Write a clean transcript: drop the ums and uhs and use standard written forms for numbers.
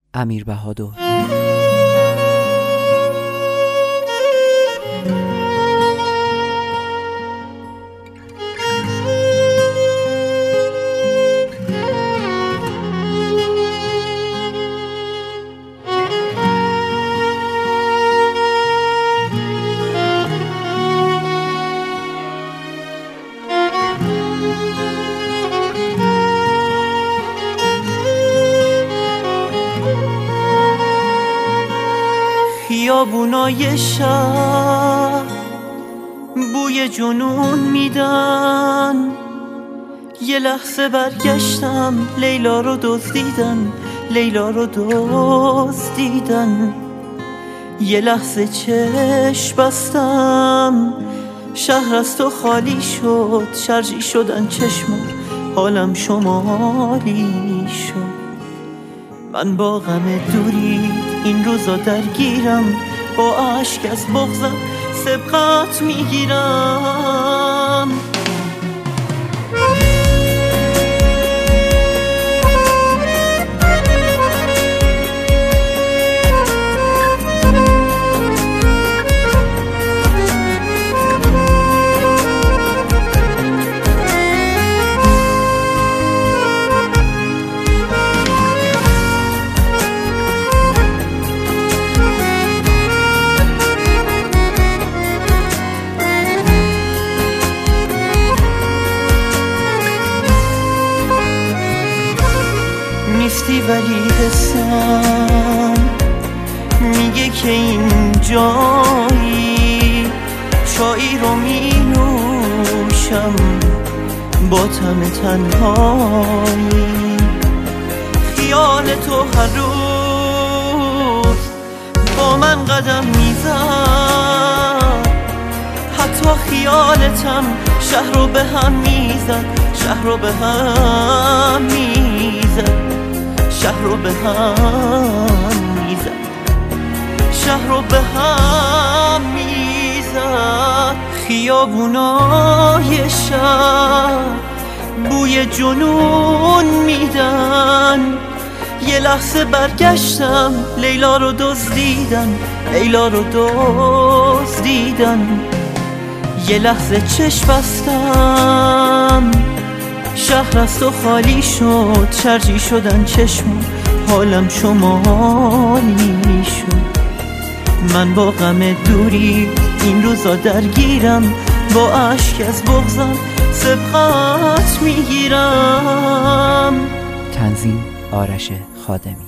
امیر بهادر. خیابونای شهر بوی جنون میدن، یه لحظه برگشتم لیلا رو دزدیدن، لیلا رو دزدیدن. یه لحظه چشم بستم شهر از تو خالی شد، شرجی شدن چشمم حالم شمالی شد. من با غم دوری این روزا درگیرم، با عشق از بغضم سبقت میگیرم. نیستی ولی حسم میگه که این جایی، چایی رو می نوشم با طعم تنهایی. خیال تو هر روز با من قدم میزد، حتی خیالتم شهر رو به هم میزد، شهر رو به هم میزد، شهر رو به هم میزد، شهر رو به هم میزد. خیابونای شهر بوی جنون میدن، یه لحظه برگشتم لیلا رو دزدیدن، لیلا رو دزدیدن. یه لحظه چشم بستم شهر از تو خالی شد، شرجی شدن چشمم حالم شمالی شد. من با غم دوری این روزا درگیرم، با عشق از بغضم سبقت میگیرم. تنظیم آرش خادمی.